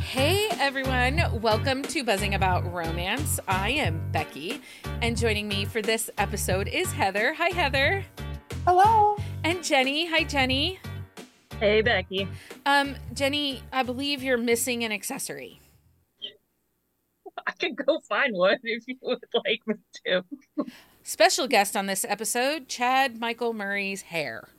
Hey everyone, welcome to Buzzing About Romance. I am Becky, and joining me for this episode is Heather. Hi Heather. Hello. And Jenny. Hi Jenny. Hey Becky. Jenny, I believe you're missing an accessory. I can go find one if you would like me to. Special guest on this episode, Chad Michael Murray's hair.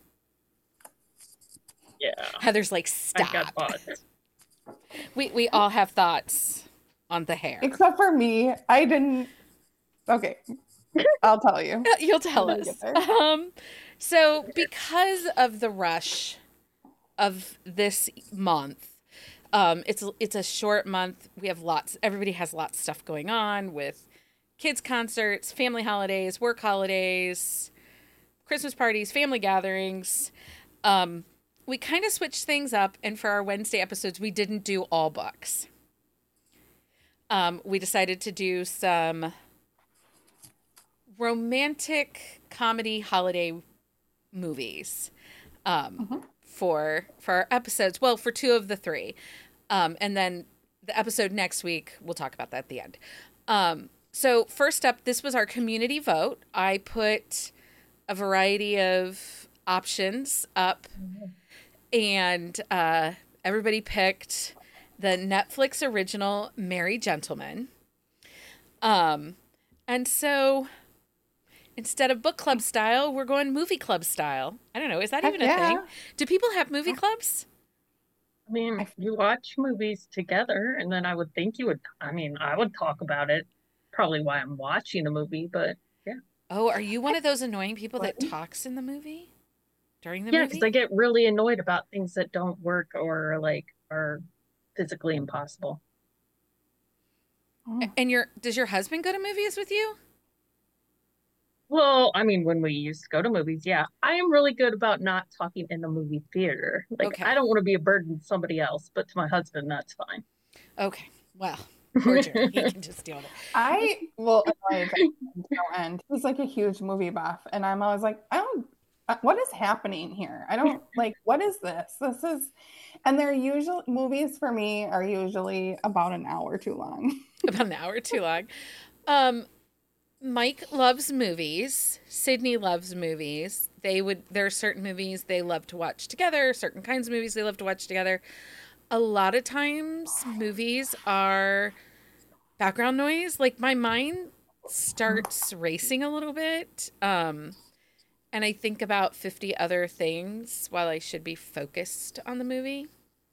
Yeah. Heather's like, I got stop. thoughts. We all have thoughts on the hair. Except for me, I didn't. Okay, I'll tell you. You'll tell When we us. get there. So because of the rush of this month, it's a short month. We have everybody has lots of stuff going on with kids' concerts, family holidays, work holidays, Christmas parties, family gatherings. We kind of switched things up, and for our Wednesday episodes, we didn't do all books. We decided to do some romantic comedy holiday movies for our episodes. Well, for two of the three. And then the episode next week, we'll talk about that at the end. So first up, this was our community vote. I put a variety of options up, and everybody picked the Netflix original Merry Gentlemen. And so instead of book club style, we're going movie club style. I don't know. Is that Heck even a yeah. thing? Do people have movie clubs? I mean, you watch movies together, and then I would think you would. I would talk about it. Probably why I'm watching the movie, but yeah. Oh, are you one of those annoying people that What? talks in the movie? During the Yeah, movie? because I get really annoyed about things that don't work or are physically impossible. And does your husband go to movies with you? Well, when we used to go to movies, yeah, I am really good about not talking in the movie theater. Okay. I don't want to be a burden to somebody else, but to my husband, that's fine. Okay. Well, poor Jared. He can just deal with it. I will annoy Jack until the end. He's like a huge movie buff, and I'm always like, I don't. What is happening here? I don't like. What is this? This is, and they're usually movies for me are usually about an hour too long. About an hour too long. Mike loves movies. Sydney loves movies. There are certain movies they love to watch together, certain kinds of movies they love to watch together. A lot of times movies are background noise. Like my mind starts racing a little bit. And I think about 50 other things while I should be focused on the movie.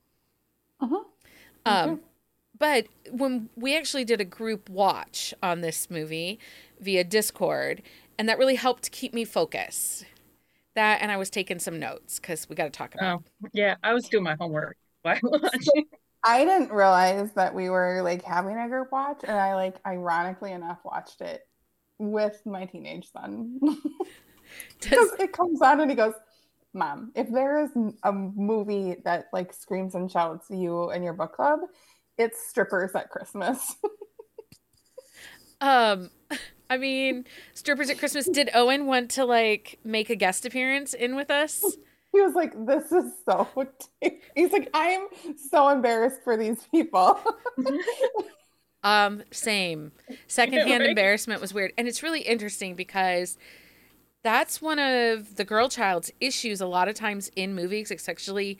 But when we actually did a group watch on this movie via Discord, and that really helped keep me focused. That, and I was taking some notes because we got to talk about it. Yeah, I was doing my homework while watching. I didn't realize that we were like having a group watch, and I like ironically enough watched it with my teenage son. Because it comes on and he goes, Mom, if there is a movie that like screams and shouts you and your book club, it's Strippers at Christmas. Strippers at Christmas. Did Owen want to like make a guest appearance in with us? He was like, this is so he's like, I am so embarrassed for these people. Same. Secondhand Right? embarrassment was weird. And it's really interesting because that's one of the girl child's issues a lot of times in movies, especially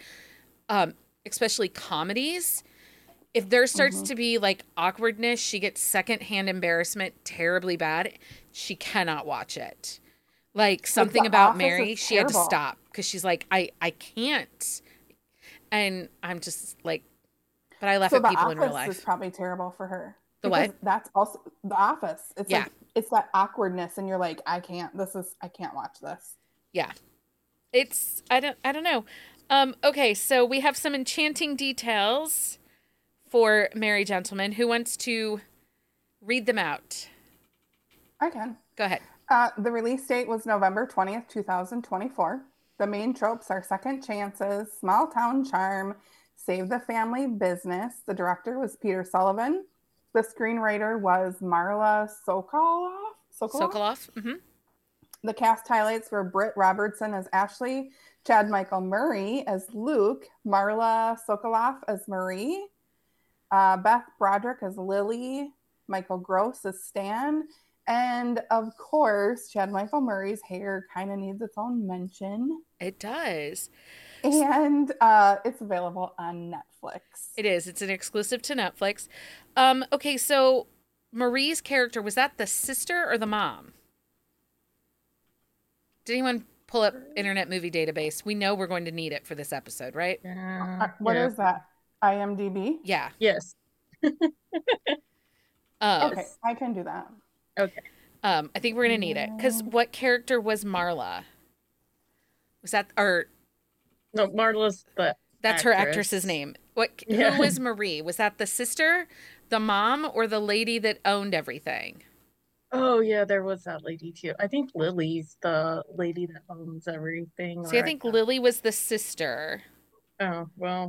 comedies. If there starts to be like awkwardness, she gets secondhand embarrassment terribly bad. She cannot watch it. Like Something The About Office Mary, is she had to terrible. stop because she's like, I can't. And I'm just like, but I laugh So at The people in real Office is life. probably terrible for her. The Because what? that's also The Office. It's Yeah. like it's that awkwardness, and you're like, I can't watch this. Yeah. I don't know. Okay, so we have some enchanting details for Merry Gentlemen. Who wants to read them out? I can. Go ahead. The release date was November 20th, 2024. The main tropes are second chances, small town charm, save the family business. The director was Peter Sullivan. The screenwriter was Marla Sokoloff. Sokoloff. Mm-hmm. The cast highlights were Britt Robertson as Ashley, Chad Michael Murray as Luke, Marla Sokoloff as Marie, Beth Broderick as Lily, Michael Gross as Stan, and of course, Chad Michael Murray's hair kind of needs its own mention. It does. And it's available on Netflix. It is. It's an exclusive to Netflix. Okay, so Marie's character, was that the sister or the mom? Did anyone pull up Internet Movie Database? We know we're going to need it for this episode, right? What is that? IMDb? Yeah. Yes. Okay, I can do that. Okay. I think we're going to need it. Because what character was Marla? Was that, or... No, Marla's the That's her actress's name. Who was Marie? Was that the sister, the mom, or the lady that owned everything? Oh, yeah, there was that lady too. I think Lily's the lady that owns everything. See, I think Lily was the sister. Oh, well.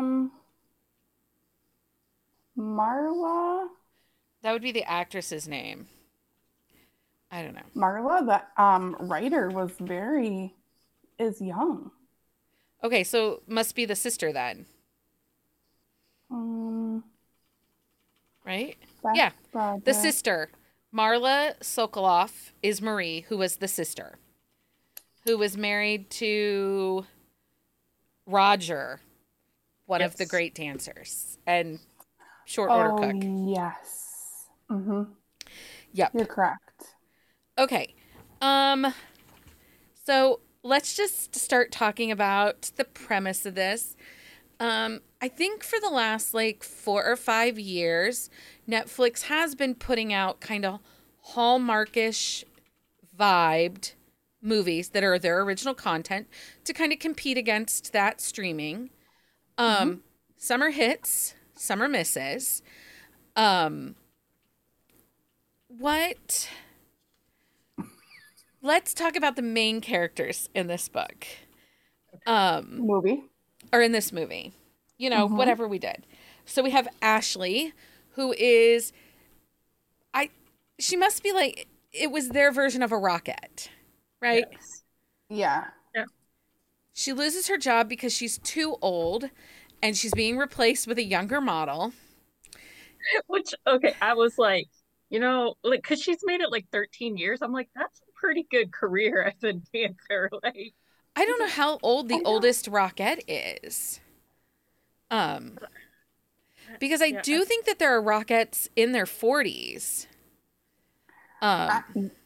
Marla? That would be the actress's name. I don't know. Marla, the writer, is young. Okay, so must be the sister then. Right? Yeah. The sister. Marla Sokoloff is Marie, who was the sister, who was married to Roger, one of the great dancers and short order cook. Yes. Mm-hmm. Yep. You're correct. Okay. So let's just start talking about the premise of this. I think for the last 4 or 5 years, Netflix has been putting out kind of Hallmarkish vibed movies that are their original content to kind of compete against that streaming. Some are hits, some are misses. Let's talk about the main characters in this book. Movie. Or in this movie. You know, whatever we did. So we have Ashley, who is... She must be it was their version of a Rocket, right? Yes. Yeah. Yeah. She loses her job because she's too old, and she's being replaced with a younger model. Which, okay, I was like, because she's made it 13 years. I'm like, that's a pretty good career as a dancer. I don't know how old the oldest Rockette is. Because I do think that there are Rockettes in their 40s. I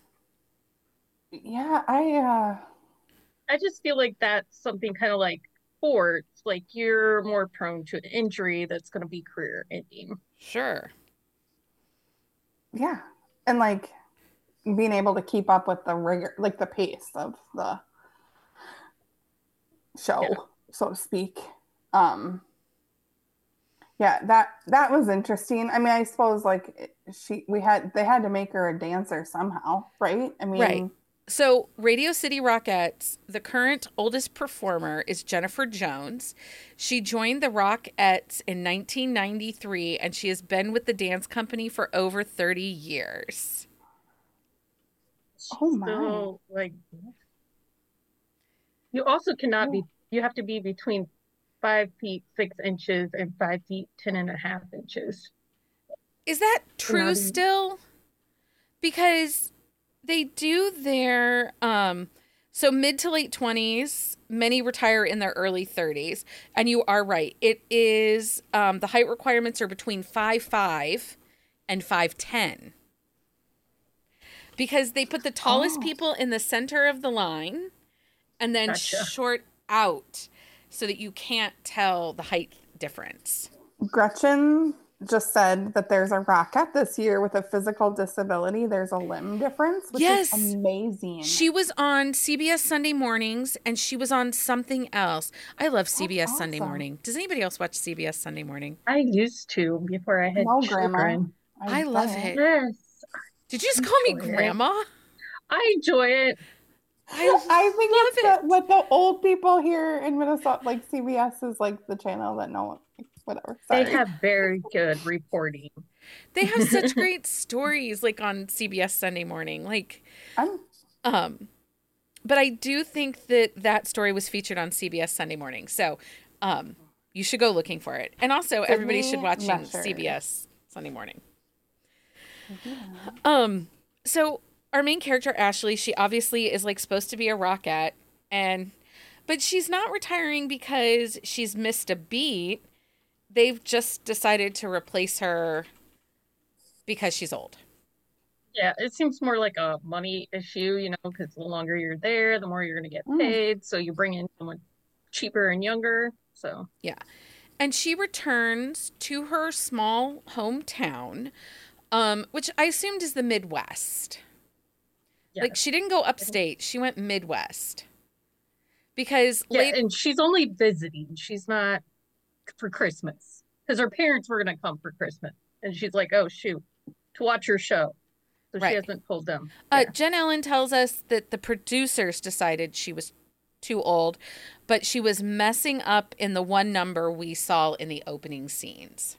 just feel like that's something kind of like sports. You're more prone to an injury that's going to be career ending. Sure. Yeah. And being able to keep up with the rigor, the pace of the show, so to speak. Yeah, that was interesting. I mean, I suppose they had to make her a dancer somehow, right? I mean, right. So Radio City Rockettes, the current oldest performer is Jennifer Jones. She joined the Rockettes in 1993, and she has been with the dance company for over 30 years. Oh my! So, you also cannot be. You have to be between 5 feet 6 inches and 5 feet 10.5 inches. Is that true still? Because they do their so mid to late 20s, many retire in their early 30s, and you are right. It is the height requirements are between 5'5" and 5'10", because they put the tallest people in the center of the line and then short out, so that you can't tell the height difference. Gretchen just said that there's a Rockette this year with a physical disability. There's a limb difference, which is amazing. She was on CBS Sunday Mornings, and she was on something else. I love CBS Sunday Morning. Does anybody else watch CBS Sunday Morning? I used to before I had children. I love it. Yes. Did you just call me Grandma? I enjoy it. I think it's what the old people here in Minnesota, CBS is the channel that no one, whatever. Sorry. They have very good reporting. They have such great stories on CBS Sunday Morning. But I do think that story was featured on CBS Sunday Morning. So You should go looking for it. And also, everybody should watch Measure. CBS Sunday Morning. Yeah. So our main character, Ashley, she obviously is like supposed to be a rockette, but she's not retiring because she's missed a beat. They've just decided to replace her because she's old. Yeah, it seems more like a money issue, because the longer you're there, the more you're going to get Mm. paid. So you bring in someone cheaper and younger. So, Yeah. And she returns to her small hometown, which I assumed is the Midwest. yeah. Like, she didn't go upstate, she went Midwest. Because Yeah, and she's only visiting. She's not for Christmas because her parents were going to come for Christmas. And she's like, oh, shoot, to watch her show. So she right. hasn't told them. Yeah. Jen Ellen tells us that the producers decided she was too old, but she was messing up in the one number we saw in the opening scenes.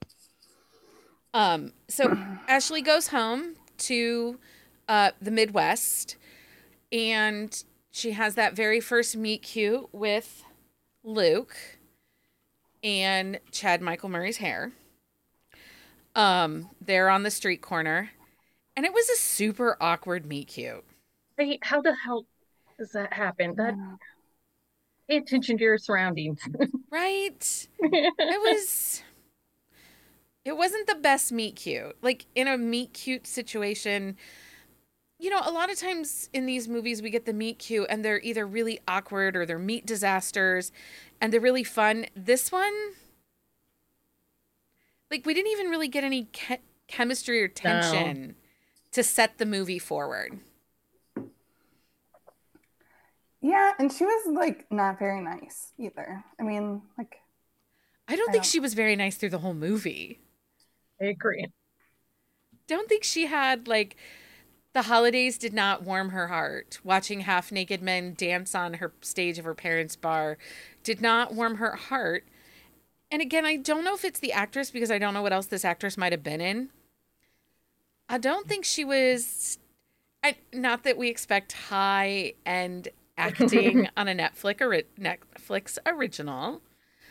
So Ashley goes home to the Midwest, and she has that very first meet cute with Luke and Chad Michael Murray's hair. They're on the street corner, and it was a super awkward meet cute. How the hell does that happen? Pay attention to your surroundings. Right? It wasn't the best meet cute. Like, in a meet cute situation, a lot of times in these movies we get the meet cute and they're either really awkward or they're meat disasters and they're really fun. This one, like, we didn't even really get any chemistry or tension to set the movie forward. Yeah, and she was like not very nice either. I mean, like, I don't think she was very nice through the whole movie. I agree. Don't think she had, like, the holidays did not warm her heart. Watching half naked men dance on her stage of her parents' bar did not warm her heart. And again, I don't know if it's the actress because I don't know what else this actress might have been in. I don't think she was. Not that we expect high end acting on a Netflix original.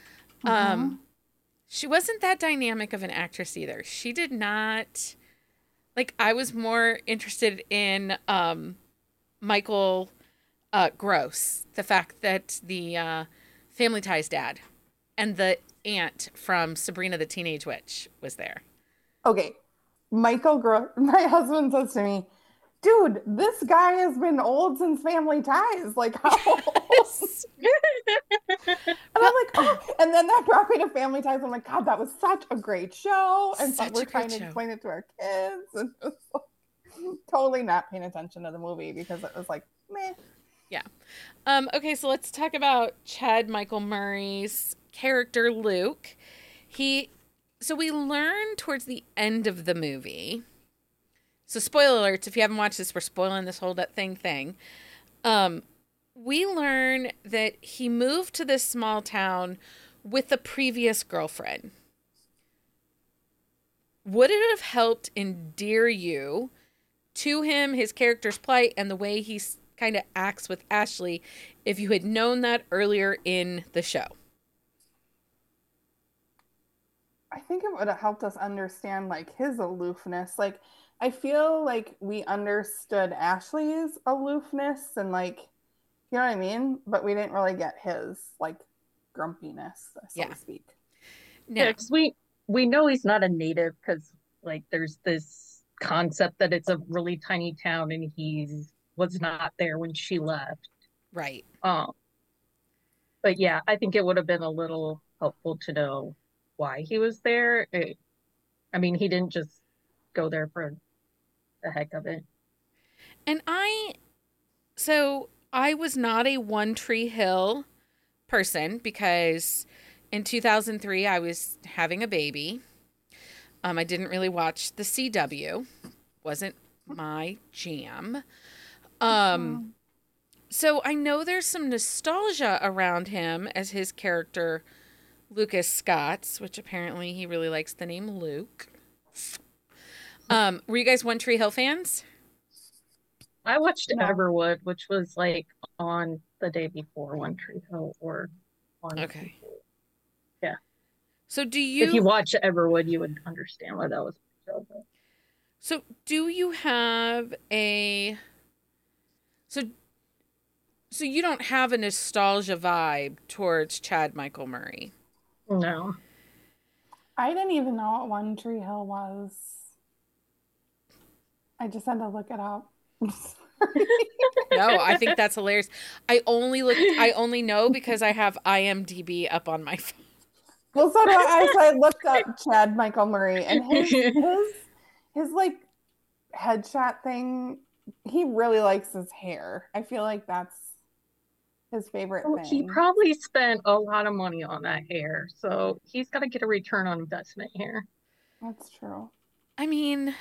She wasn't that dynamic of an actress either. She did not. Like, I was more interested in Michael Gross, the fact that the Family Ties dad and the aunt from Sabrina the Teenage Witch was there. Okay, Michael Gross. My husband says to me, dude, this guy has been old since Family Ties. Like, how old? And I'm like, oh. And then that brought me to Family Ties. I'm like, God, that was such a great show. And so we're trying to explain it to our kids. And it was like, totally not paying attention to the movie because it was like, meh. Yeah. Okay, so let's talk about Chad Michael Murray's character, Luke. So we learn towards the end of the movie. So spoiler alerts, if you haven't watched this, we're spoiling this whole thing. We learn that he moved to this small town with a previous girlfriend. Would it have helped endear you to him, his character's plight, and the way he kind of acts with Ashley if you had known that earlier in the show? I think it would have helped us understand, like, his aloofness. Like, I feel like we understood Ashley's aloofness and, like, you know what I mean? But we didn't really get his, like, grumpiness, so to speak. No. Yeah, because we know he's not a native because, like, there's this concept that it's a really tiny town and he was not there when she left. Right. But yeah, I think it would have been a little helpful to know why he was there. I mean, he didn't just go there for the heck of it. And I was not a One Tree Hill person because in 2003 I was having a baby. I didn't really watch the CW. Wasn't my jam. So I know there's some nostalgia around him as his character Lucas Scotts, which apparently he really likes the name Luke. Were you guys One Tree Hill fans? I watched Everwood, which was like on the day before One Tree Hill or on. Okay. So If you watch Everwood, you would understand why that was. So do you have a so so you don't have a nostalgia vibe towards Chad Michael Murray? No. I didn't even know what One Tree Hill was. I just had to look it up. No, I think that's hilarious. I only know because I have IMDb up on my phone. Well, so do I. So I looked up Chad Michael Murray, and his like headshot thing. He really likes his hair. I feel like that's his favorite thing. He probably spent a lot of money on that hair, so he's got to get a return on investment here. That's true. I mean,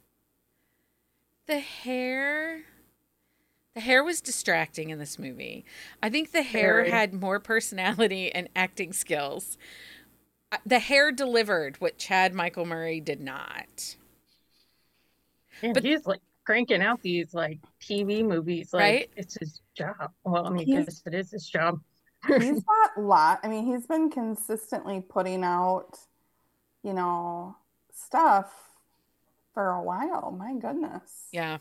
the hair was distracting in this movie. I think the hair had more personality and acting skills. The hair delivered what Chad Michael Murray did not. And but he's like cranking out these like TV movies, like right? It's his job. Well, I mean, because it is his job. He's got a lot. I mean, he's been consistently putting out, stuff for a while. My goodness. Yeah.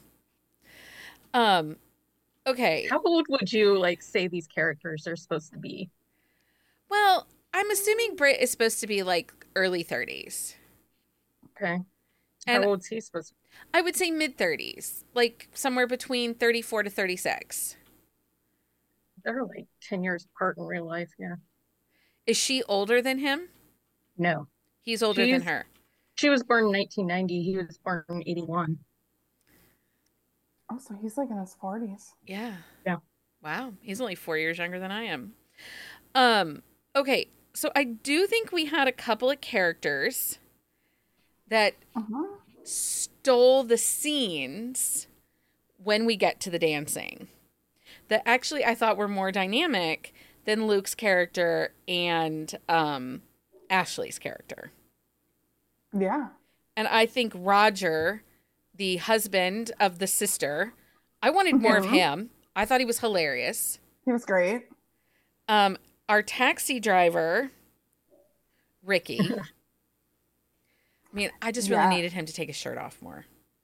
Okay. How old would you say these characters are supposed to be? Well, I'm assuming Britt is supposed to be like early 30s. Okay. And how old's he supposed to be? I would say mid 30s, like somewhere between 34 to 36. They're like 10 years apart in real life, yeah. Is she older than him? No. He's older than her. She was born in 1990. He was born in 81. Oh, so he's like in his 40s. Yeah. Yeah. Wow. He's only 4 years younger than I am. Okay. So I do think we had a couple of characters that stole the scenes when we get to the dancing that actually I thought were more dynamic than Luke's character and Ashley's character. Yeah. And I think Roger, the husband of the sister, I wanted more of him. I thought he was hilarious. He was great. Our taxi driver, Ricky. I mean, I just really needed him to take his shirt off more.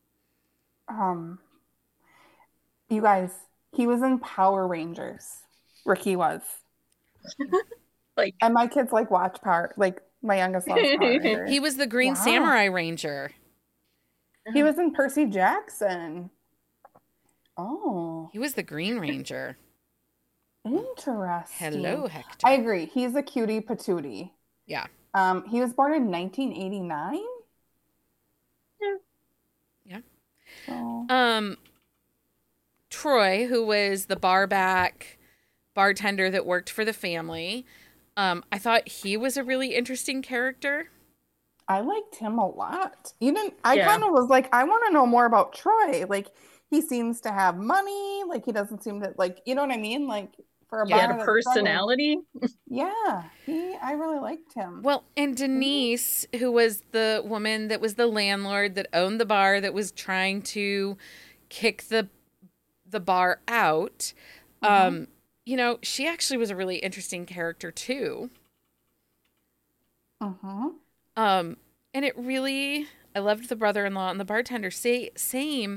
You guys, he was in Power Rangers. Ricky was. And my kids watch Power. My youngest loves Power Rangers. He was the Green Samurai Ranger. He was in Percy Jackson. Oh. He was the Green Ranger. Interesting. Hello, Hector. I agree. He's a cutie patootie. Yeah. He was born in 1989. Yeah. So. Troy, who was the bartender that worked for the family, I thought he was a really interesting character. I liked him a lot. I kind of was I want to know more about Troy. He seems to have money. He doesn't seem to you know what I mean? For a bar, a personality. Yeah, I really liked him. Well, and Denise, who was the woman that was the landlord that owned the bar that was trying to kick the bar out. She actually was a really interesting character too. And it really, I loved the brother-in-law and the bartender. Same.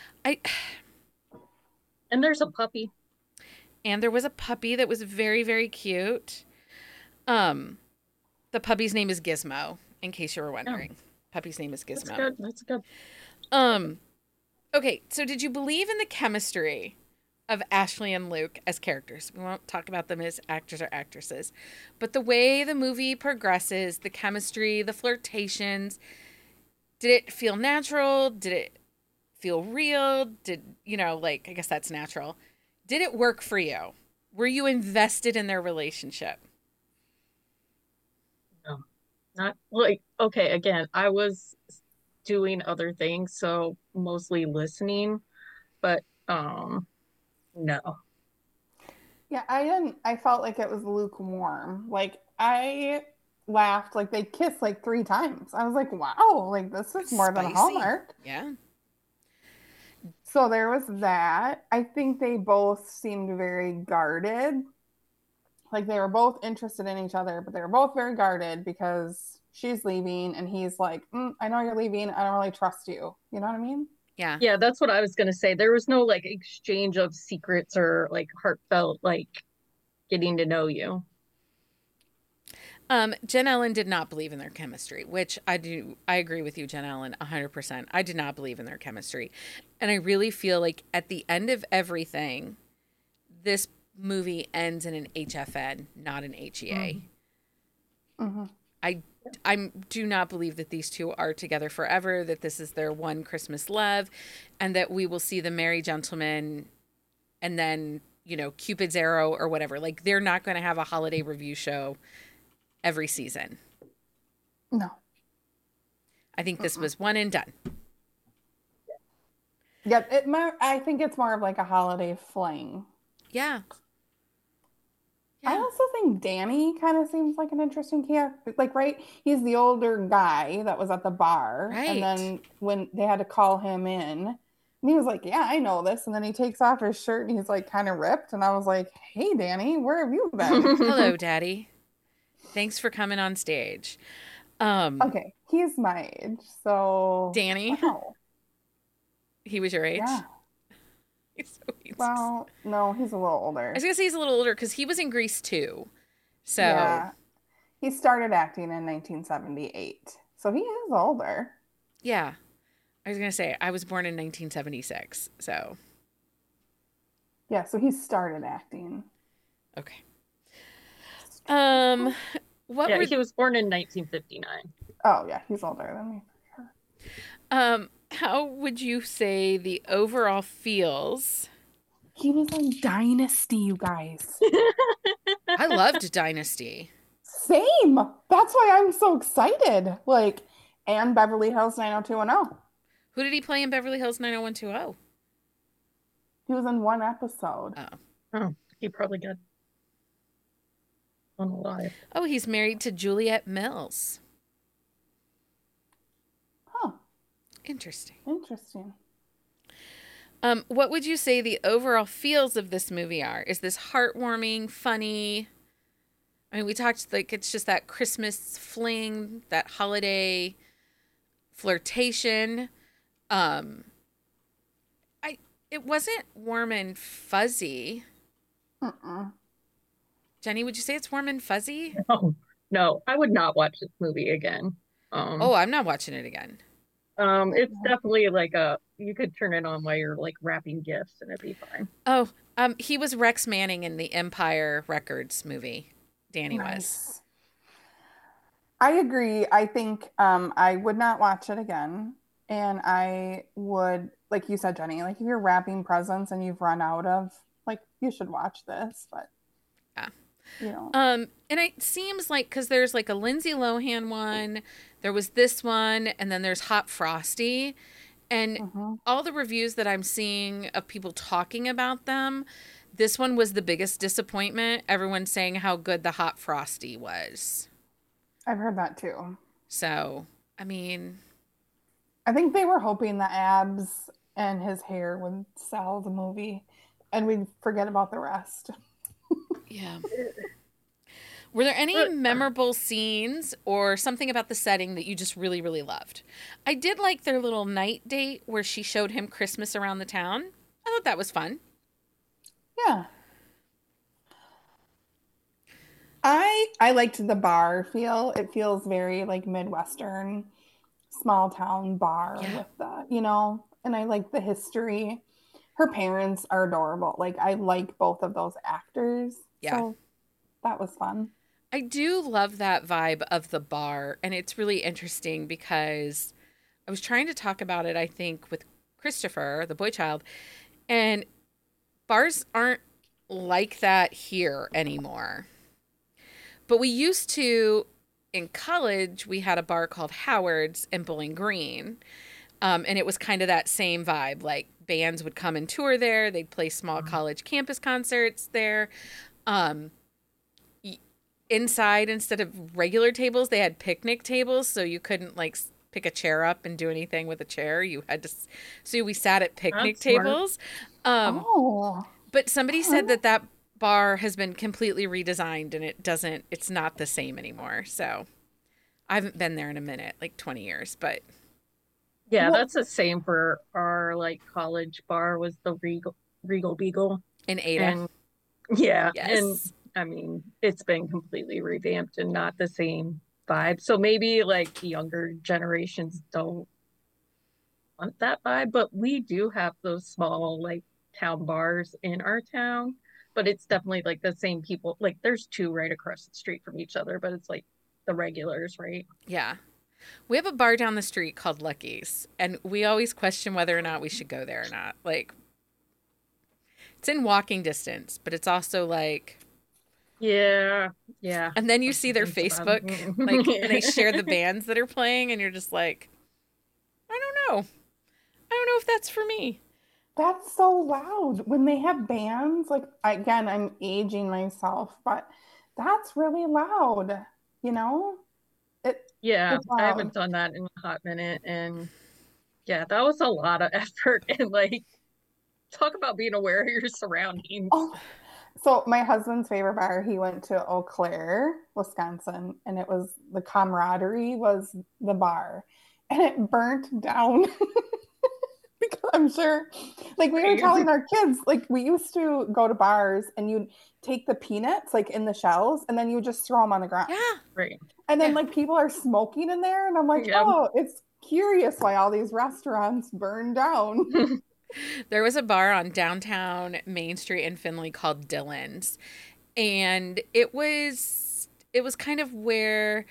And there's a puppy. And there was a puppy that was very, very cute. The puppy's name is Gizmo, in case you were wondering. Puppy's name is Gizmo. That's good. Okay, so did you believe in the chemistry of Ashley and Luke as characters? We won't talk about them as actors or actresses. But the way the movie progresses, the chemistry, the flirtations, did it feel natural? Did it feel real? I guess that's natural. Did it work for you? Were you invested in their relationship? No. Not okay, again, I was doing other things, so mostly listening, but no. Yeah, I felt like it was lukewarm. I laughed, they kissed 3 times. I was like, wow, this is more than a Hallmark. Yeah. So there was that. I think they both seemed very guarded. like they were both interested in each other, but they were both very guarded because she's leaving and he's like, I know you're leaving. I don't really trust you. You know what I mean? Yeah. Yeah, that's what I was gonna say. There was no like exchange of secrets or like heartfelt like getting to know you. Jen Ellen did not believe in their chemistry, which I do. I agree with you, Jen Ellen, 100%. I did not believe in their chemistry. And I really feel like at the end of everything, this movie ends in an HFN, not an HEA. Mm-hmm. I do not believe that these two are together forever, that this is their one Christmas love, and that we will see the Merry Gentlemen and then, you know, Cupid's Arrow or whatever. Like, they're not going to have a holiday review show every season. No. I think this was one and done. Yeah, I think it's more of like a holiday fling. Yeah. I also think Danny kind of seems like an interesting character. Like, right? He's the older guy that was at the bar. Right. And then when they had to call him in, and he was like, yeah, I know this. And then he takes off his shirt and he's like kind of ripped. And I was like, hey, Danny, where have you been? Hello, Daddy. Thanks for coming on stage. Okay, he's my age. So. Danny? Wow. He was your age? Yeah. Well, no, he's a little older. I was going to say he's a little older because he was in Grease too. So yeah. He started acting in 1978. So he is older. Yeah. I was going to say I was born in 1976. So yeah, so he started acting. Okay. He was born in 1959. Oh, yeah, he's older than me. How would you say the overall feels? He was on Dynasty, you guys. I loved Dynasty. Same. That's why I'm so excited. Like, and Beverly Hills 90210. Who did he play in Beverly Hills 90210? He was in one episode. Oh, he probably got unalive. Oh, he's married to Juliet Mills. Huh. Interesting. What would you say the overall feels of this movie are? Is this heartwarming, funny? I mean, we talked like it's just that Christmas fling, that holiday flirtation. It wasn't warm and fuzzy. Jenny, would you say it's warm and fuzzy? No, I would not watch this movie again. I'm not watching it again. It's definitely like you could turn it on while you're like wrapping gifts and it'd be fine. He was Rex Manning in the Empire Records movie. Danny was. I agree. I think I would not watch it again. And I would, like you said, Jenny, like if you're wrapping presents and you've run out of, like, you should watch this, but yeah. You know. And it seems like because there's like a Lindsay Lohan one, there was this one, and then there's Hot Frosty. And all the reviews that I'm seeing of people talking about them, this one was the biggest disappointment. Everyone's saying how good the Hot Frosty was. I've heard that too. So, I mean, I think they were hoping the abs and his hair would sell the movie and we'd forget about the rest. Yeah. Were there any memorable scenes or something about the setting that you just really, really loved? I did like their little night date where she showed him Christmas around the town. I thought that was fun. Yeah. I liked the bar feel. It feels very like Midwestern, small town bar with the, you know, and I like the history. Her parents are adorable. Like I like both of those actors. Yeah. So that was fun. I do love that vibe of the bar. And it's really interesting because I was trying to talk about it, I think, with Christopher, the boy child. And bars aren't like that here anymore. But we used to, in college, we had a bar called Howard's in Bowling Green. And it was kind of that same vibe. Like bands would come and tour there. They'd play small college campus concerts there. Inside, instead of regular tables, they had picnic tables. So you couldn't like pick a chair up and do anything with a chair. You had to. So we sat at picnic tables. But somebody said that bar has been completely redesigned and it's not the same anymore. So I haven't been there in a minute, like 20 years, but Yeah, that's the same for our like college bar was the Regal Beagle. in Ada. And yeah, and Yes. I mean, it's been completely revamped and not the same vibe. So maybe like the younger generations don't want that vibe, but we do have those small like town bars in our town. But it's definitely like the same people. Like there's two right across the street from each other, but it's like the regulars, right? Yeah. We have a bar down the street called Lucky's, and we always question whether or not we should go there or not. Like, it's in walking distance, but it's also like, Yeah, yeah. and then you see their Facebook, like, and they share the bands that are playing, and you're just like, I don't know. I don't know if that's for me. That's so loud when they have bands. Like, again, I'm aging myself, but that's really loud. You know, it Yeah, it's I loud. haven't done that in a hot minute, and yeah, that was a lot of effort and like talk about being aware of your surroundings. Oh, so my husband's favorite bar, he went to Eau Claire, Wisconsin, and it was the camaraderie was the bar, and it burnt down. Because I'm sure, like we were Right. telling our kids, like we used to go to bars and you'd take the peanuts like in the shells and then you would just throw them on the ground. Yeah. Right. And then Yeah. like people are smoking in there, and I'm like, Yeah. oh, it's curious why all these restaurants burn down. There was a bar on downtown Main Street in Findlay called Dylan's, and it was kind of where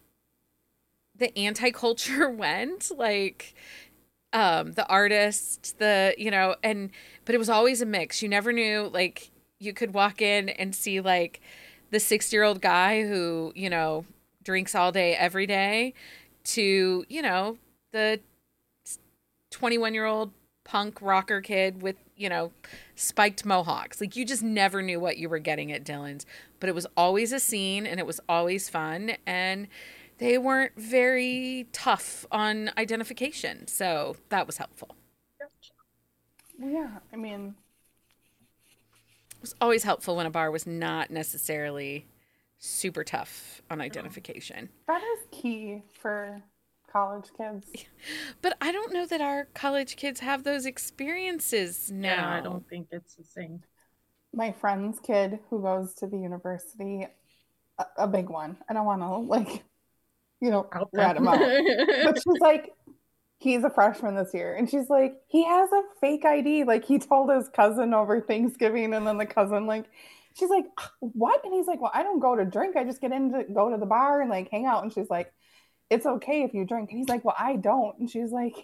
the anti-culture went, like the artists, but it was always a mix. You never knew, like, you could walk in and see like the 60-year-old guy who, drinks all day every day, to, the 21-year-old punk rocker kid with, spiked mohawks. Like, you just never knew what you were getting at Dylan's, but it was always a scene and it was always fun, and they weren't very tough on identification. So that was helpful. Yeah, I mean, It was always helpful when a bar was not necessarily super tough on identification. that is key for college kids. But I don't know that our college kids have those experiences now. Yeah, I don't think it's the same. My friend's kid who goes to the university, a big one. I don't want to like, Out rat him out. But she's like, he's a freshman this year. And she's like, he has a fake ID. Like he told his cousin over Thanksgiving, and then the cousin, like, she's like, what? And he's like, well, I don't go to drink. I just go to the bar and like hang out. And she's like, it's okay if you drink. And he's like, well, I don't. And she's like,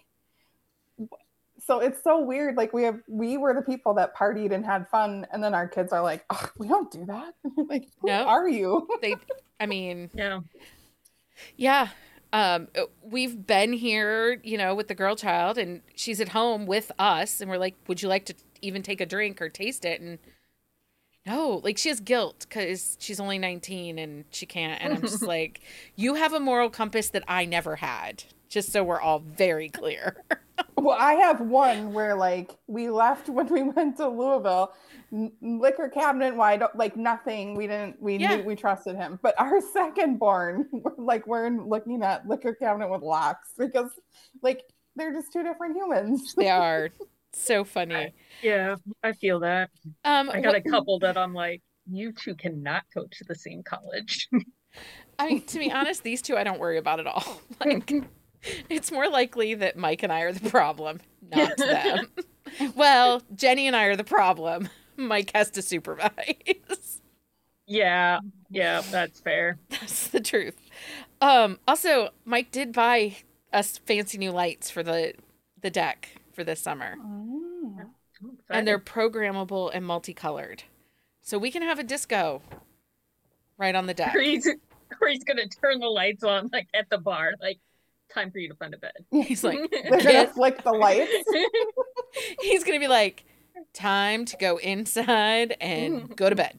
so it's so weird. Like we were the people that partied and had fun. And then our kids are like, oh, we don't do that. Like, who are you? Yeah. Yeah. We've been here, with the girl child, and she's at home with us, and we're like, would you like to even take a drink or taste it? And no, like, she has guilt because she's only 19 and she can't. And I'm just like, you have a moral compass that I never had, just so we're all very clear. Well, I have one where like we left when we went to Louisville, liquor cabinet wide, like nothing. We knew we trusted him. But our second born, like we're looking at liquor cabinet with locks because like they're just two different humans. They are so funny. Yeah, I feel that. I got a couple that I'm like, you two cannot go to the same college. I mean, to be honest, these two I don't worry about at all. Like, it's more likely that Mike and I are the problem, not them. Well, Jenny and I are the problem. Mike has to supervise. Yeah, that's fair. That's the truth. Also, Mike did buy us fancy new lights for the deck for this summer. Oh. And they're programmable and multicolored. So we can have a disco right on the deck. He's gonna turn the lights on like at the bar, like time for you to find a bed. He's like, they're gonna flick the lights. He's gonna be like, time to go inside and go to bed.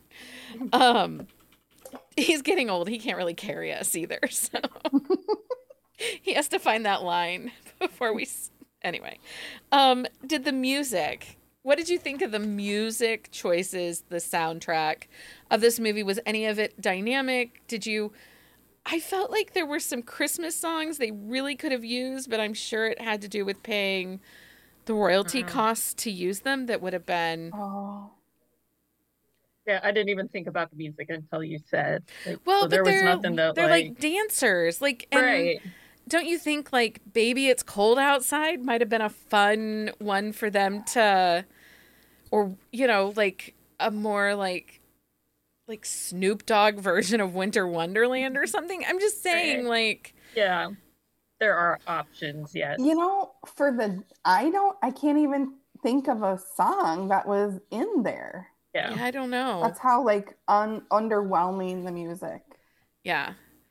He's getting old. He can't really carry us either, so he has to find that line before we. Anyway, did the music? what did you think of the music choices, the soundtrack of this movie? Was any of it dynamic? I felt like there were some Christmas songs they really could have used, but I'm sure it had to do with paying the royalty costs to use them. That would have been. Oh. Yeah, I didn't even think about the music until you said. Like, Well, so but there was nothing that they're like dancers. Like, and right. don't you think like Baby It's Cold Outside might have been a fun one for them to, or, you know, like a more like Snoop Dogg version of Winter Wonderland or something? I'm just saying, Right. like, Yeah, there are options, yes. You know, I can't even think of a song that was in there. yeah, I don't know. That's how like underwhelming the music. Yeah.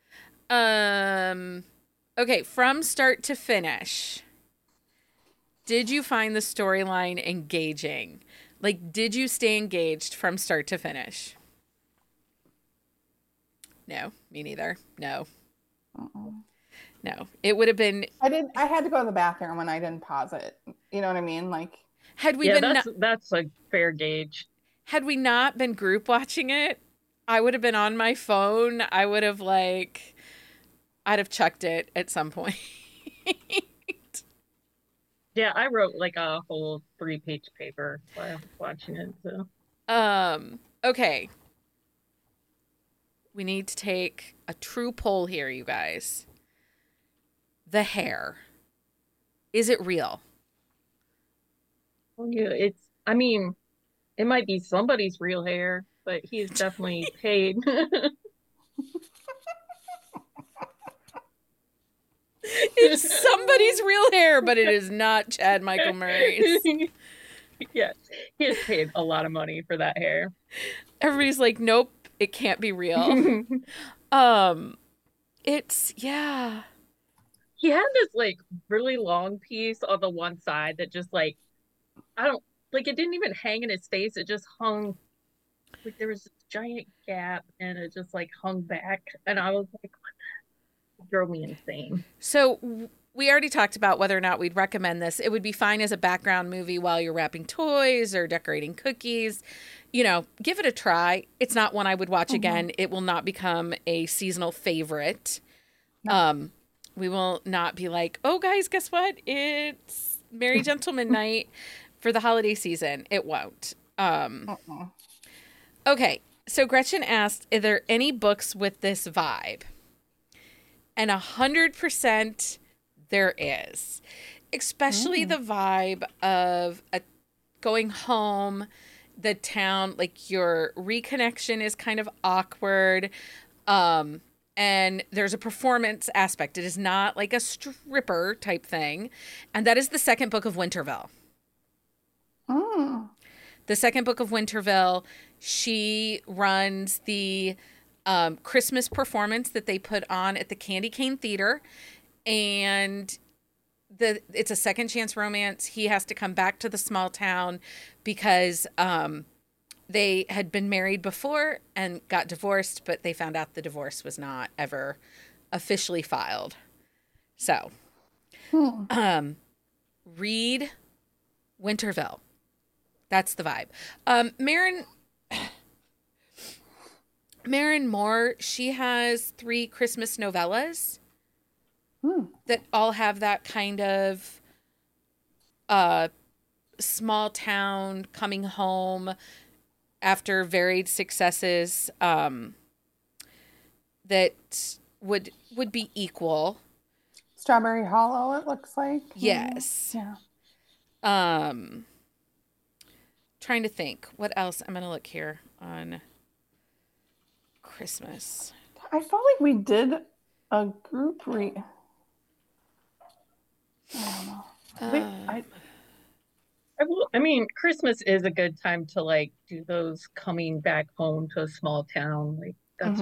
Okay, from start to finish, did you find the storyline engaging? Like, did you stay engaged from start to finish? No, me neither. No. No. It would have been. I had to go to the bathroom when I didn't pause it. You know what I mean? Like, had we been that's a fair gauge. Had we not been group watching it, I would have been on my phone. I'd have chucked it at some point. Yeah, I wrote like a whole 3-page paper while I was watching it. So, okay. We need to take a true poll here, you guys. The hair. Is it real? well, yeah, I mean, it might be somebody's real hair, but he's definitely paid. It's somebody's real hair, but it is not Chad Michael Murray's. Yes, he has paid a lot of money for that hair. Everybody's like, nope, it can't be real. Yeah. He had this like really long piece on the one side that just like it didn't even hang in his face. It just hung like there was this giant gap and it just like hung back. And I was like, what? It drove me insane. So we already talked about whether or not we'd recommend this. It would be fine as a background movie while you're wrapping toys or decorating cookies. You know, give it a try. It's not one I would watch again. It will not become a seasonal favorite. No. We will not be like, oh, guys, guess what? It's Merry Gentleman Night for the holiday season. It won't. Okay, so Gretchen asked, are there any books with this vibe? And 100% there is. Especially the vibe of going home, the town, like your reconnection is kind of awkward. And there's a performance aspect. It is not like a stripper type thing. And that is the second book of Winterville. The second book of Winterville, she runs the Christmas performance that they put on at the Candy Cane Theater. And it's a second chance romance. He has to come back to the small town because they had been married before and got divorced, but they found out the divorce was not ever officially filed. So, read Winterville. That's the vibe. Marin Moore, she has 3 Christmas novellas that all have that kind of small town coming home after varied successes that would be equal. Strawberry Hollow, it looks like. Yes. Yeah. Trying to think. What else? I'm going to look here on Christmas. I felt like we did a group read. I don't know. I mean, Christmas is a good time to like do those coming back home to a small town. Like that's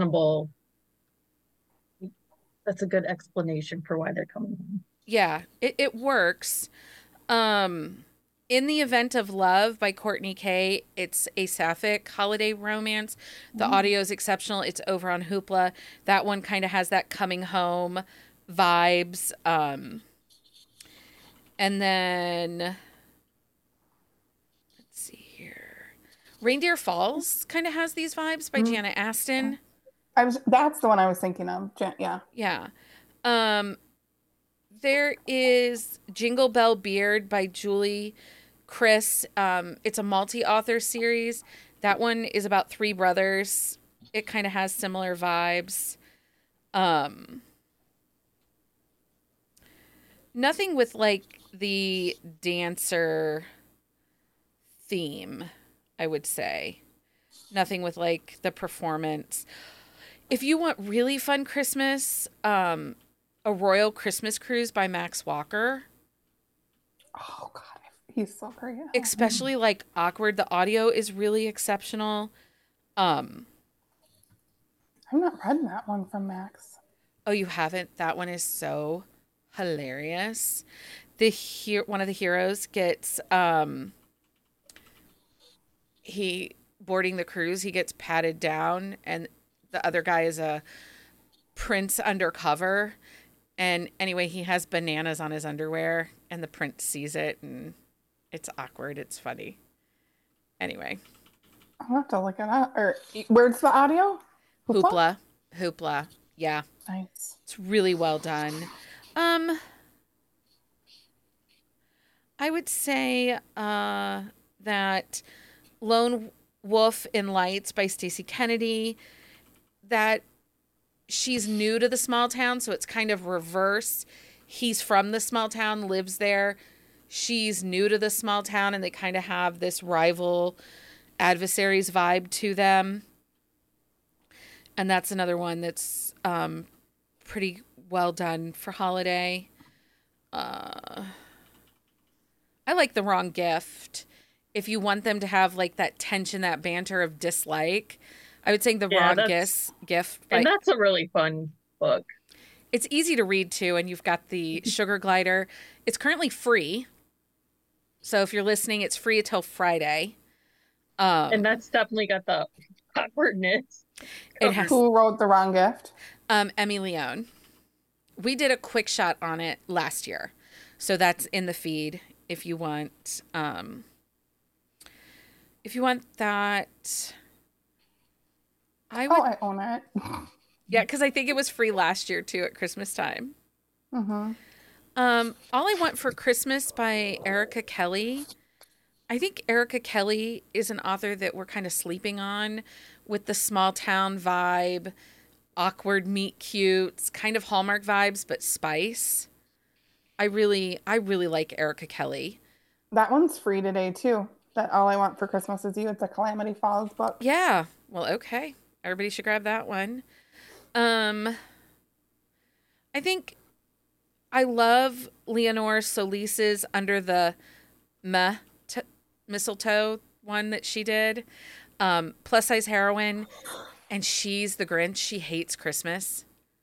that's a good explanation for why they're coming home. Yeah, it works. In the Event of Love by Courtney Kay, it's a sapphic holiday romance. The audio is exceptional. It's over on Hoopla. That one kind of has that coming home vibes. And then Reindeer Falls kind of has these vibes by Jana Aston. That's the one I was thinking of. Yeah. Yeah. There is Jingle Bell Beard by Julie Chris. It's a multi-author series. That one is about three brothers. It kind of has similar vibes. Nothing with like the dancer theme, I would say. Nothing with like the performance. If you want really fun Christmas, A Royal Christmas Cruise by Max Walker. Oh God, he's so great. Especially like awkward. The audio is really exceptional. I've not read that one from Max. Oh, you haven't? That one is so hilarious. One of the heroes gets he boarding the cruise, he gets patted down, and the other guy is a prince undercover. And anyway, he has bananas on his underwear, and the prince sees it, and it's awkward. It's funny. Anyway. I'll have to look it up. Or where's the audio? Hoopla. Yeah. Nice. It's really well done. I would say that Lone Wolf in Lights by Stacey Kennedy, that she's new to the small town, so it's kind of reverse. He's from the small town, lives there. She's new to the small town, and they kind of have this rival adversaries vibe to them. And that's another one that's pretty well done for holiday. I like The Wrong Gift. If you want them to have like that tension, that banter of dislike, I would say The Wrong Gift. And that's a really fun book. It's easy to read too, and you've got the Sugar Glider. It's currently free. So if you're listening, it's free until Friday. And that's definitely got the awkwardness. Who wrote The Wrong Gift? Emmy Leone. We did a quick shot on it last year. So that's in the feed if you want that. I own it. Yeah, because I think it was free last year too at Christmas time. Mm-hmm. All I Want for Christmas by Erica Kelly. I think Erica Kelly is an author that we're kind of sleeping on with the small town vibe, awkward meet cutes, kind of Hallmark vibes, but spice. I really like Erica Kelly. That one's free today too. That All I Want for Christmas Is You. It's a Calamity Falls book. Yeah. Well, okay. Everybody should grab that one. I think I love Leonore Solis's Under the Mistletoe one that she did. Plus size heroine, and she's the Grinch. She hates Christmas.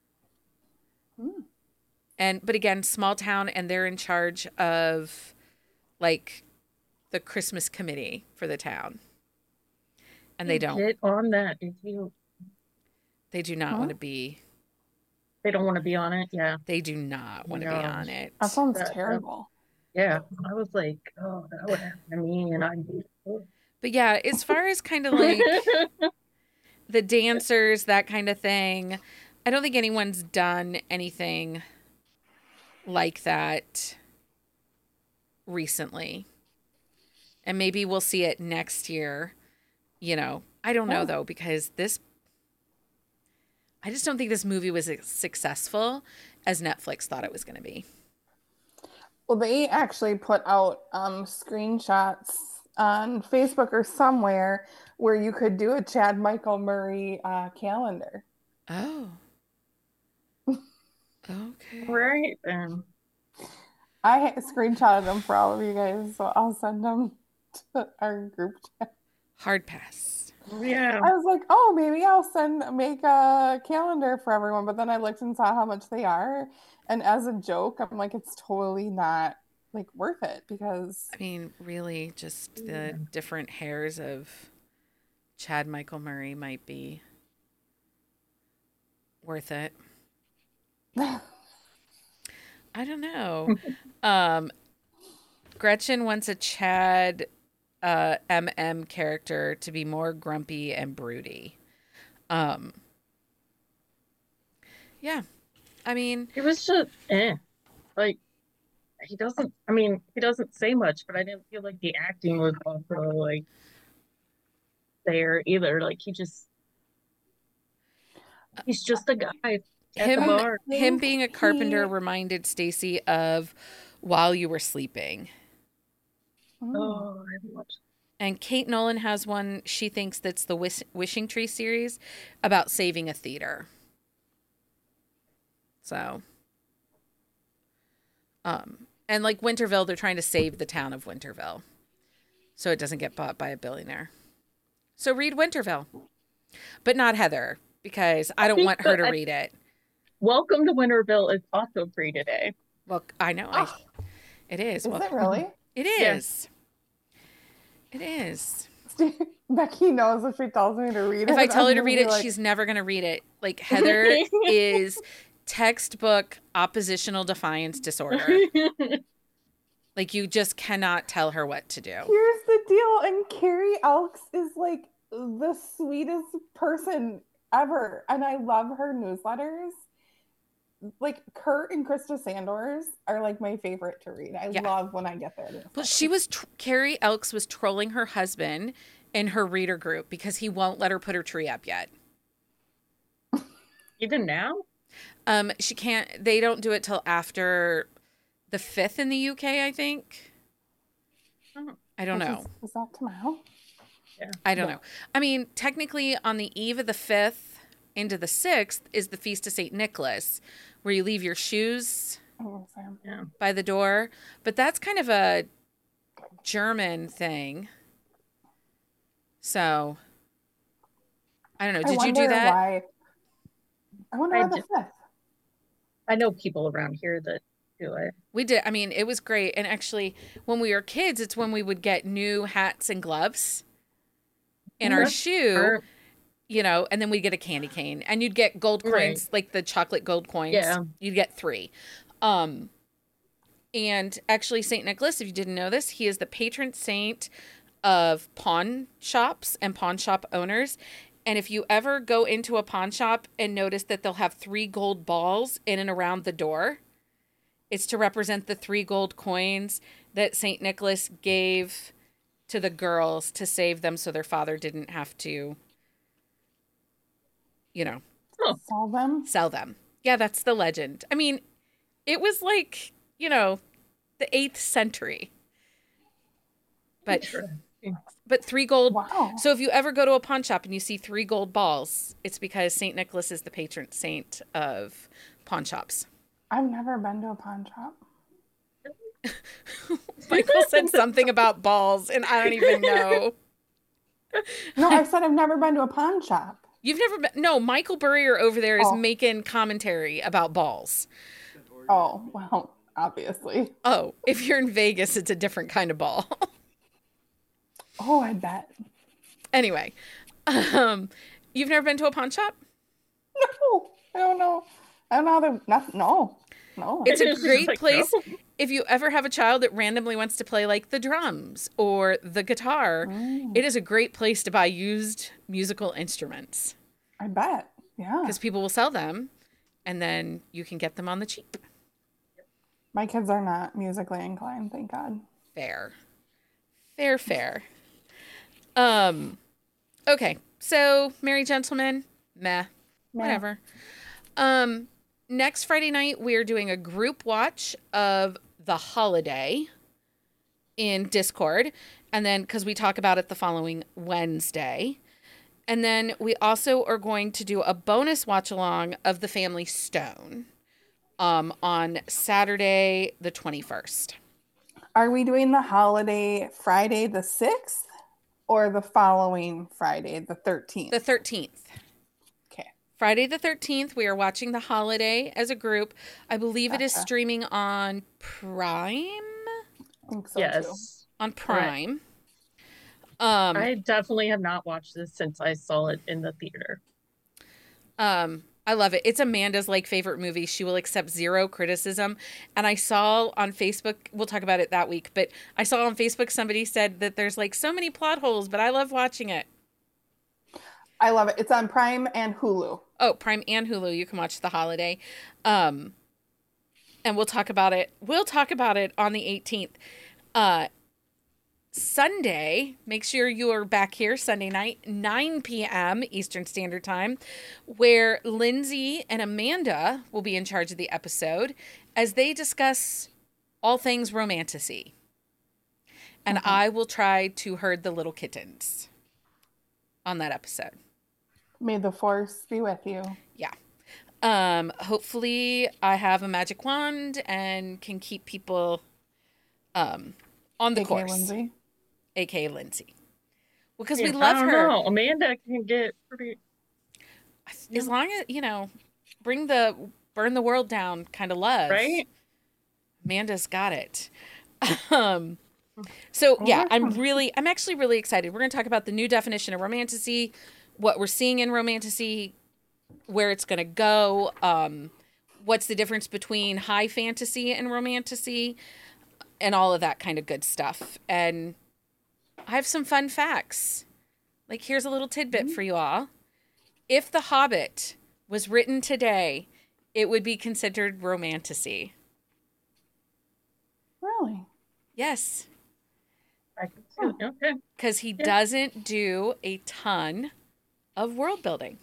But again, small town, and they're in charge of like the Christmas committee for the town. And they don't get on that if you. They do not want to be. They don't want to be on it. Yeah. They do not want to be on it. That sounds terrible. Yeah. I was like, oh, that would happen to me, and I'd be. But yeah, as far as kind of like the dancers, that kind of thing, I don't think anyone's done anything like that recently. And maybe we'll see it next year. You know, I don't know though, because I just don't think this movie was as successful as Netflix thought it was going to be. Well, they actually put out screenshots on Facebook or somewhere where you could do a Chad Michael Murray calendar. Oh. Okay. Right. I screenshotted them for all of you guys, so I'll send them to our group chat. Hard pass. Yeah. I was like, oh, maybe I'll make a calendar for everyone. But then I looked and saw how much they are. And as a joke, I'm like, it's totally not like worth it because. I mean, really, just the different hairs of Chad Michael Murray might be worth it. I don't know. Gretchen wants a Chad MM character to be more grumpy and broody. Um, yeah, I mean, It was just like he doesn't say much, but I didn't feel like the acting was also like there either. Like he's just a guy at the him bar. him being a carpenter He, reminded Stacy of While You Were Sleeping. Oh, I haven't watched. And Kate Nolan has one she thinks that's the Wishing Tree series about saving a theater. So, and like Winterville, they're trying to save the town of Winterville so it doesn't get bought by a billionaire. So read Winterville, but not Heather, because I don't want her to read it. Welcome to Winterville is also free today. Well, I know. It is. Is it really? It is. Yeah. It is. Becky knows if she tells me to read it. If I tell her to read it, she's never going to read it. Like, Heather is textbook oppositional defiance disorder. Like, you just cannot tell her what to do. Here's the deal. And Carrie Elks is like the sweetest person ever. And I love her newsletters. Like Kurt and Krista Sandors are like my favorite to read. I love when I get there. Well, Carrie Elks was trolling her husband in her reader group because he won't let her put her tree up yet. Even now? She can't. They don't do it till after the 5th in the UK, I think. I don't know. Is that tomorrow? Yeah. I don't know. I mean, technically, on the eve of the 5th into the 6th is the Feast of St. Nicholas, where you leave your shoes by the door. But that's kind of a German thing. So, I don't know. Did you do that? I wonder why the 5th. I know people around here that do it. We did. I mean, it was great. And actually, when we were kids, it's when we would get new hats and gloves in our shoe, you know, and then we'd get a candy cane. And you'd get gold coins, like the chocolate gold coins. Yeah. You'd get 3. And actually, St. Nicholas, if you didn't know this, he is the patron saint of pawn shops and pawn shop owners. And if you ever go into a pawn shop and notice that they'll have 3 gold balls in and around the door, it's to represent the 3 gold coins that St. Nicholas gave to the girls to save them so their father didn't have to, you know, sell them. Yeah, that's the legend. I mean, it was like, you know, the 8th century. But 3 gold. Wow. So if you ever go to a pawn shop and you see 3 gold balls, it's because St. Nicholas is the patron saint of pawn shops. I've never been to a pawn shop. Michael said something about balls, and I don't even know. No, I said I've never been to a pawn shop. You've never been? No, Michael Burrier over there is making commentary about balls. Oh, well, obviously. Oh, if you're in Vegas, it's a different kind of ball. Oh, I bet. Anyway, you've never been to a pawn shop? No, I don't know. I don't know how to. No. It's a great place. No. If you ever have a child that randomly wants to play like the drums or the guitar, it is a great place to buy used musical instruments. I bet. Yeah. Because people will sell them and then you can get them on the cheap. My kids are not musically inclined, thank God. Fair. Okay, so Merry Gentlemen, meh. Whatever. Next Friday night, we're doing a group watch of The Holiday in Discord. And then, because we talk about it the following Wednesday. And then we also are going to do a bonus watch along of The Family Stone on Saturday, the 21st. Are we doing The Holiday Friday the 6th or the following Friday, the 13th? The 13th. Friday the 13th, we are watching The Holiday as a group. I believe it is streaming on Prime. I think so, yes. too. On Prime. I definitely have not watched this since I saw it in the theater. I love it. It's Amanda's favorite movie. She will accept zero criticism. And I saw on Facebook, we'll talk about it that week, but I saw on Facebook somebody said that there's so many plot holes, but I love watching it. I love it. It's on Prime and Hulu. Oh, Prime and Hulu. You can watch The Holiday. And we'll talk about it. We'll talk about it on the 18th. Sunday, make sure you are back here Sunday night, 9 p.m. Eastern Standard Time, where Lindsay and Amanda will be in charge of the episode as they discuss all things romantasy. And I will try to herd the little kittens on that episode. May the force be with you. Yeah. Hopefully I have a magic wand and can keep people on the course. Lindsay. AKA Lindsay. Well, because we love her. Know. Amanda can get pretty. As long as, burn the world down kind of love. Right? Amanda's got it. So, yeah, I'm actually really excited. We're going to talk about the new definition of romantasy, what we're seeing in romantasy, where it's going to go, what's the difference between high fantasy and romantasy, and all of that kind of good stuff. And I have some fun facts. Here's a little tidbit for you all. If The Hobbit was written today, it would be considered romantasy. Really? Yes. I can see it. Okay. Because he doesn't do a ton of world building.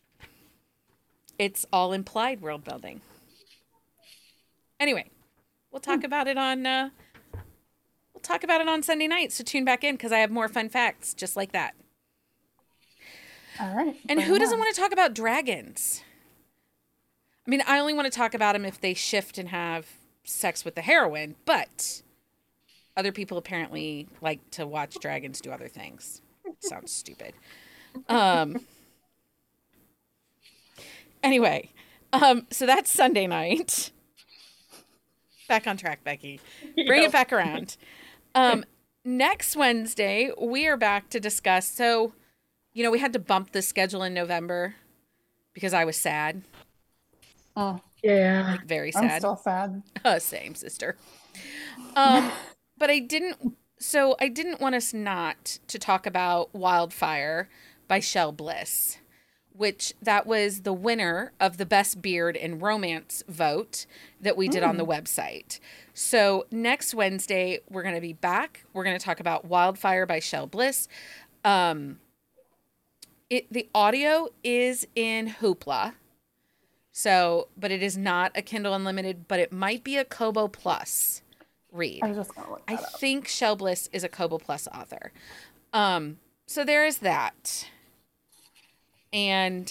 It's all implied world building. Anyway, we'll talk about it on Sunday night, so tune back in because I have more fun facts just like that. All right. And who doesn't want to talk about dragons? I mean, I only want to talk about them if they shift and have sex with the heroine, but other people apparently like to watch dragons do other things. Sounds stupid. Anyway, so that's Sunday night. Back on track, Becky. Bring it back around. Next Wednesday, we are back to discuss. So, we had to bump the schedule in November because I was sad. Oh, yeah. Very sad. I'm still sad. Same, sister. But I didn't want us not to talk about Wildfire by Shel Bliss, which that was the winner of the Best Beard in Romance vote that we did on the website. So next Wednesday, we're going to be back. We're going to talk about Wildfire by Shel Bliss. The audio is in Hoopla. So, but it is not a Kindle Unlimited, but it might be a Kobo Plus read. I was just going to look that up. think Shel Bliss is a Kobo Plus author. So there is that. And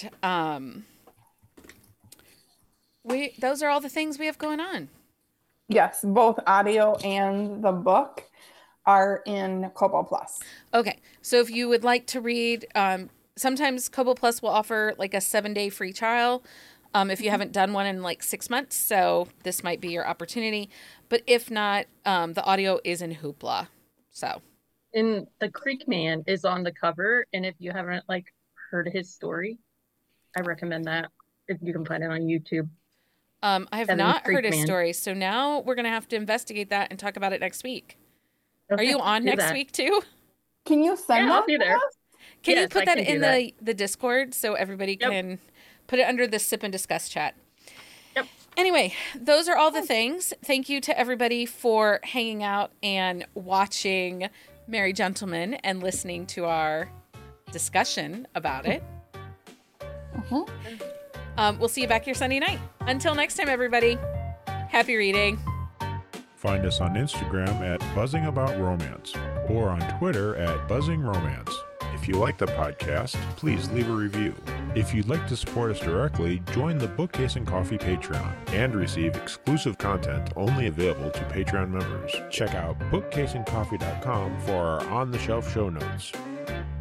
those are all the things we have going on. Yes, both audio and the book are in Kobo Plus. Okay, so if you would like to read, sometimes Kobo Plus will offer a 7-day free trial if you haven't done one in 6 months. So this might be your opportunity. But if not, the audio is in Hoopla. So. And the Creek Man is on the cover, and if you haven't heard his story, I recommend that if you can find it on YouTube. I have not heard his story, so now we're gonna have to investigate that and talk about it next week. Okay, are you on next week too? Can you send that? I'll be there. Can you put that in the Discord so everybody can put it under the Sip and Discuss chat? Yep. Anyway, those are all the things. Thank you to everybody for hanging out and watching Merry Gentlemen and listening to our discussion about it. We'll see you back here Sunday night. Until next time, everybody, happy reading. Find us on Instagram at Buzzing About Romance or on Twitter at Buzzing Romance. If you like the podcast, please leave a review. If you'd like to support us directly, join the Bookcase and Coffee Patreon and receive exclusive content only available to Patreon members. Check out bookcaseandcoffee.com for our on-the-shelf show notes.